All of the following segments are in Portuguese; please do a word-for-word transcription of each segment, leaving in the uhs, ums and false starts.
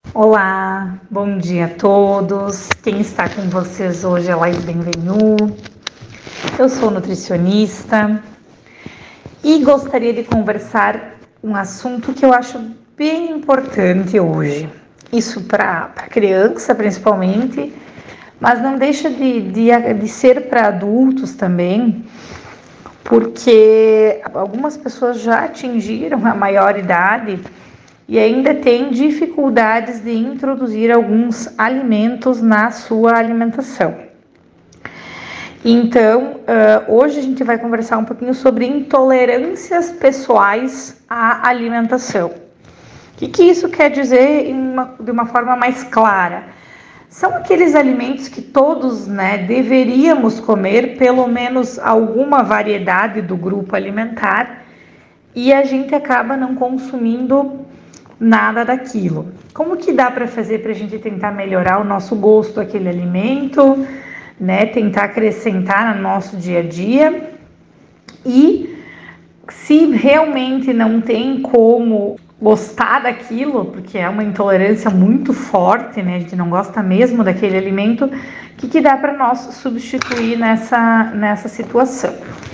Olá, bom dia a todos. Quem está com vocês hoje é Laís Benvenu. Eu sou nutricionista e gostaria de conversar um assunto que eu acho bem importante hoje. Isso para criança principalmente, mas não deixa de, de, de ser para adultos também, porque algumas pessoas já atingiram a maioridade e ainda tem dificuldades de introduzir alguns alimentos na sua alimentação. Então, hoje a gente vai conversar um pouquinho sobre intolerâncias pessoais à alimentação. O que, que isso quer dizer uma, de uma forma mais clara? São aqueles alimentos que todos, né, deveríamos comer, pelo menos alguma variedade do grupo alimentar, e a gente acaba não consumindo nada daquilo. Como que dá para fazer para a gente tentar melhorar o nosso gosto àquele alimento, né? Tentar acrescentar no nosso dia a dia. E se realmente não tem como gostar daquilo, porque é uma intolerância muito forte, né? A gente não gosta mesmo daquele alimento, o que, que dá para nós substituir nessa, nessa situação?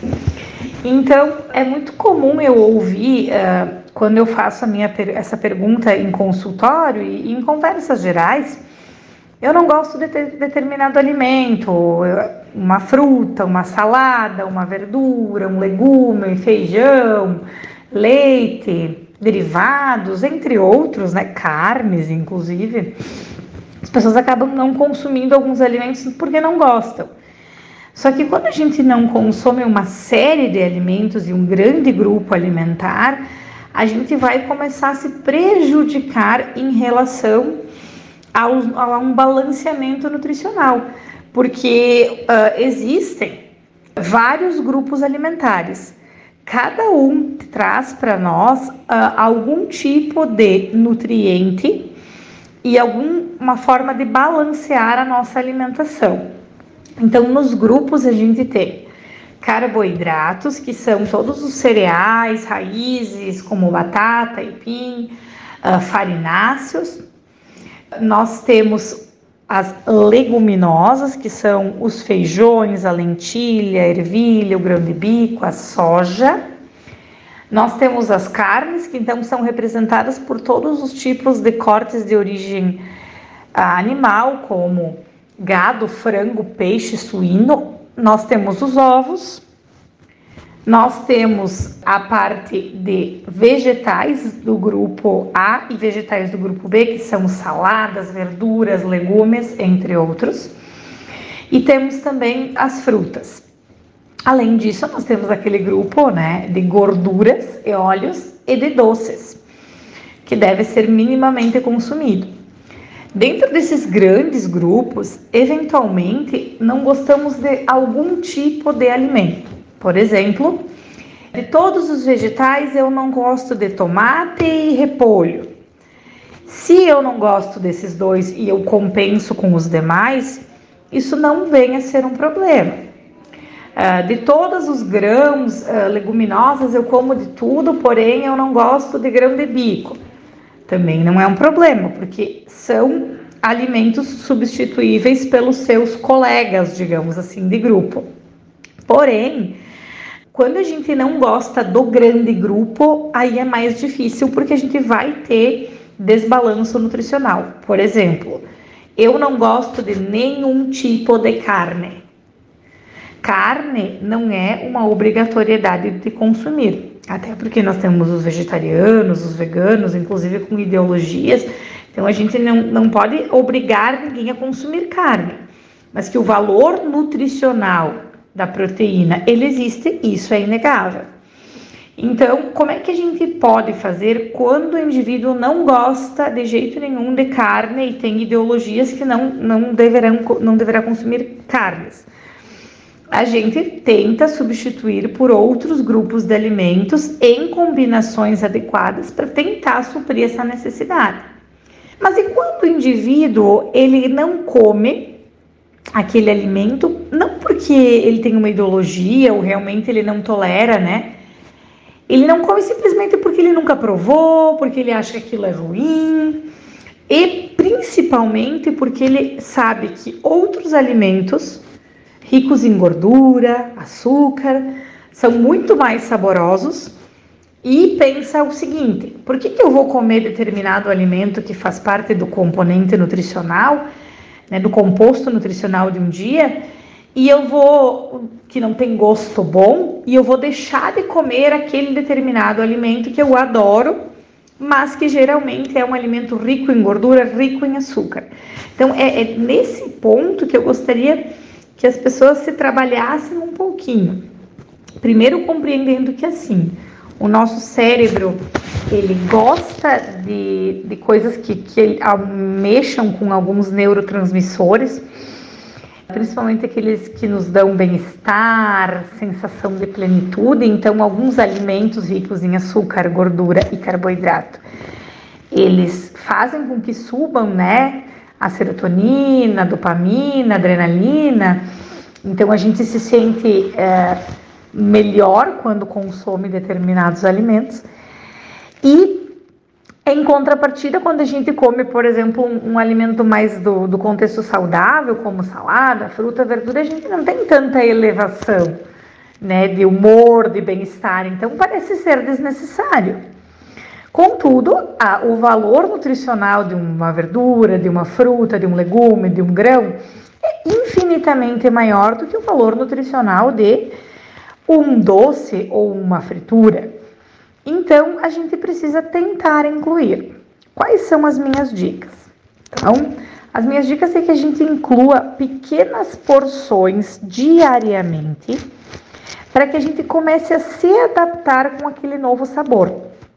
Então, é muito comum eu ouvir, uh, quando eu faço a minha, essa pergunta em consultório e em conversas gerais, eu não gosto de ter determinado alimento, uma fruta, uma salada, uma verdura, um legume, feijão, leite, derivados, entre outros, né, carnes inclusive. As pessoas acabam não consumindo alguns alimentos porque não gostam. Só que quando a gente não consome uma série de alimentos e um grande grupo alimentar, a gente vai começar a se prejudicar em relação ao, a um balanceamento nutricional, porque uh, existem vários grupos alimentares. Cada um traz para nós uh, algum tipo de nutriente e alguma forma de balancear a nossa alimentação. Então, nos grupos a gente tem carboidratos, que são todos os cereais, raízes, como batata, aipim, uh, farináceos. Nós temos as leguminosas, que são os feijões, a lentilha, a ervilha, o grão de bico, a soja. Nós temos as carnes, que então são representadas por todos os tipos de cortes de origem uh, animal, como gado, frango, peixe, suíno. Nós temos os ovos, nós temos a parte de vegetais do grupo A e vegetais do grupo B, que são saladas, verduras, legumes, entre outros. E temos também as frutas. Além disso, nós temos aquele grupo, né, de gorduras e óleos e de doces, que deve ser minimamente consumido. Dentro desses grandes grupos, eventualmente, não gostamos de algum tipo de alimento. Por exemplo, de todos os vegetais, eu não gosto de tomate e repolho. Se eu não gosto desses dois e eu compenso com os demais, isso não vem a ser um problema. De todos os grãos, leguminosas, eu como de tudo, porém eu não gosto de grão de bico. Também não é um problema, porque são alimentos substituíveis pelos seus colegas, digamos assim, de grupo. Porém, quando a gente não gosta do grande grupo, aí é mais difícil, porque a gente vai ter desbalanço nutricional. Por exemplo, eu não gosto de nenhum tipo de carne. Carne não é uma obrigatoriedade de consumir. Até porque nós temos os vegetarianos, os veganos, inclusive com ideologias. Então a gente não, não pode obrigar ninguém a consumir carne. Mas que o valor nutricional da proteína, ele existe, isso é inegável. Então, como é que a gente pode fazer quando o indivíduo não gosta de jeito nenhum de carne e tem ideologias que não, não, deverão, não deverá consumir carnes? A gente tenta substituir por outros grupos de alimentos em combinações adequadas para tentar suprir essa necessidade. Mas e quando o indivíduo ele não come aquele alimento, não porque ele tem uma ideologia ou realmente ele não tolera, né? Ele não come simplesmente porque ele nunca provou, porque ele acha que aquilo é ruim, E principalmente porque ele sabe que outros alimentos ricos em gordura, açúcar, são muito mais saborosos, e pensa o seguinte: por que, que eu vou comer determinado alimento que faz parte do componente nutricional, né, do composto nutricional de um dia, e eu vou, que não tem gosto bom, e eu vou deixar de comer aquele determinado alimento que eu adoro, mas que geralmente é um alimento rico em gordura, rico em açúcar. Então é, é nesse ponto que eu gostaria que as pessoas se trabalhassem um pouquinho. Primeiro, compreendendo que assim, o nosso cérebro, ele gosta de, de coisas que, que mexam com alguns neurotransmissores, principalmente aqueles que nos dão bem-estar, sensação de plenitude. Então, alguns alimentos ricos em açúcar, gordura e carboidrato, eles fazem com que subam, né, a serotonina, a dopamina, a adrenalina. Então, a gente se sente é, melhor quando consome determinados alimentos. E em contrapartida, quando a gente come, por exemplo, um, um alimento mais do, do contexto saudável, como salada, fruta, verdura, a gente não tem tanta elevação, né, de humor, de bem-estar. Então parece ser desnecessário. Contudo, a, o valor nutricional de uma verdura, de uma fruta, de um legume, de um grão é infinitamente maior do que o valor nutricional de um doce ou uma fritura. Então, a gente precisa tentar incluir. Quais são as minhas dicas? Então, as minhas dicas é que a gente inclua pequenas porções diariamente para que a gente comece a se adaptar com aquele novo sabor.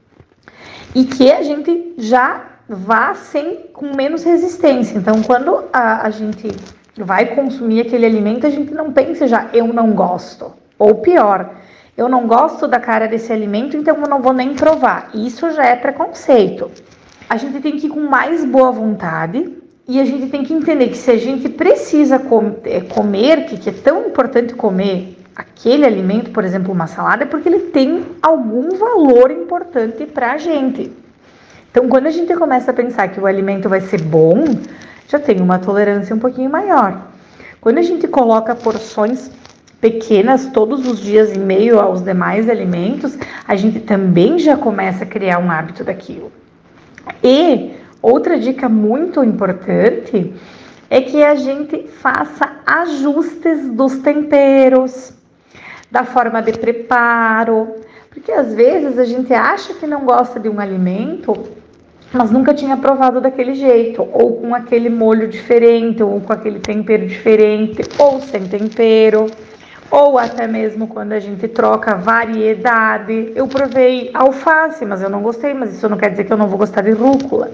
E que a gente já vá sem, com menos resistência. Então, quando a, a gente vai consumir aquele alimento, a gente não pense já, eu não gosto. Ou pior, eu não gosto da cara desse alimento, então eu não vou nem provar. Isso já é preconceito. A gente tem que ir com mais boa vontade e a gente tem que entender que se a gente precisa comer, que é tão importante comer aquele alimento, por exemplo, uma salada, é porque ele tem algum valor importante para a gente. Então, quando a gente começa a pensar que o alimento vai ser bom, já tem uma tolerância um pouquinho maior. Quando a gente coloca porções pequenas todos os dias em meio aos demais alimentos, a gente também já começa a criar um hábito daquilo. E outra dica muito importante é que a gente faça ajustes dos temperos, da forma de preparo, porque às vezes a gente acha que não gosta de um alimento, mas nunca tinha provado daquele jeito, ou com aquele molho diferente, ou com aquele tempero diferente, ou sem tempero. Ou até mesmo quando a gente troca variedade. Eu provei alface, mas eu não gostei, mas isso não quer dizer que eu não vou gostar de rúcula.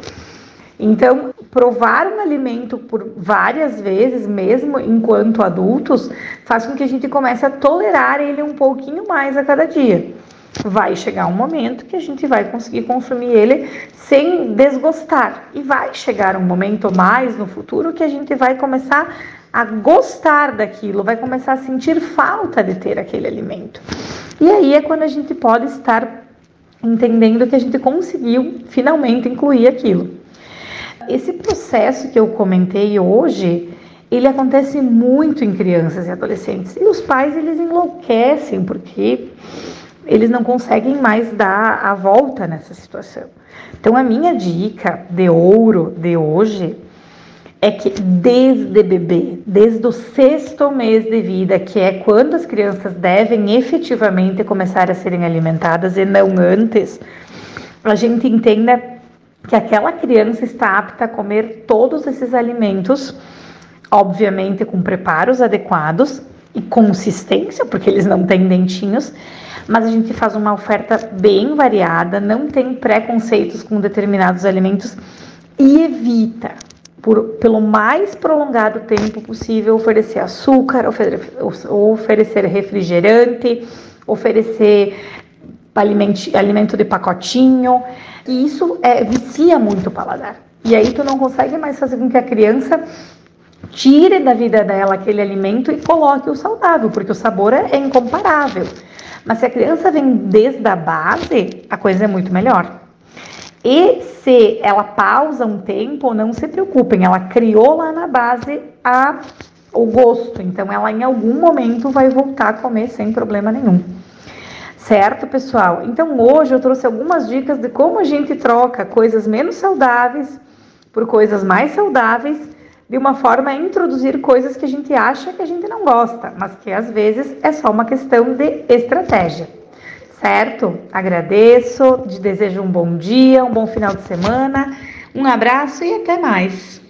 Então, provar um alimento por várias vezes, mesmo enquanto adultos, faz com que a gente comece a tolerar ele um pouquinho mais a cada dia. Vai chegar um momento que a gente vai conseguir consumir ele sem desgostar. E vai chegar um momento mais no futuro que a gente vai começar a gostar daquilo, vai começar a sentir falta de ter aquele alimento. E aí é quando a gente pode estar entendendo que a gente conseguiu finalmente incluir aquilo. Esse processo que eu comentei hoje, ele acontece muito em crianças e adolescentes. E os pais, eles enlouquecem porque eles não conseguem mais dar a volta nessa situação. Então, a minha dica de ouro de hoje é que desde bebê, desde o sexto mês de vida, que é quando as crianças devem efetivamente começar a serem alimentadas e não antes, a gente entenda que aquela criança está apta a comer todos esses alimentos, obviamente com preparos adequados e consistência, porque eles não têm dentinhos, mas a gente faz uma oferta bem variada, não tem preconceitos com determinados alimentos e evita, por, pelo mais prolongado tempo possível, oferecer açúcar, oferecer, oferecer refrigerante, oferecer alimento, alimento de pacotinho, e isso é, vicia muito o paladar. E aí tu não consegue mais fazer com que a criança tire da vida dela aquele alimento e coloque o saudável, porque o sabor é, é incomparável. Mas se a criança vem desde a base, a coisa é muito melhor. E se ela pausa um tempo, não se preocupem, ela criou lá na base a, o gosto, então ela em algum momento vai voltar a comer sem problema nenhum. Certo, pessoal? Então hoje eu trouxe algumas dicas de como a gente troca coisas menos saudáveis por coisas mais saudáveis, de uma forma a introduzir coisas que a gente acha que a gente não gosta, mas que às vezes é só uma questão de estratégia. Certo? Agradeço, te desejo um bom dia, um bom final de semana, um abraço e até mais.